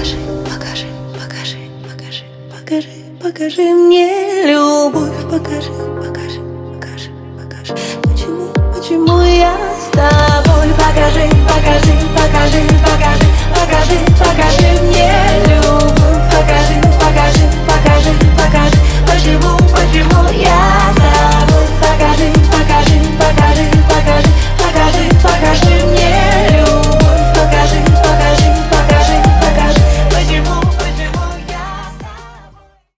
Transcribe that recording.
Покажи, покажи, покажи, покажи, покажи, покажи мне любовь. Покажи, покажи, покажи, покажи, почему я с тобой. Покажи, покажи, покажи, покажи, покажи.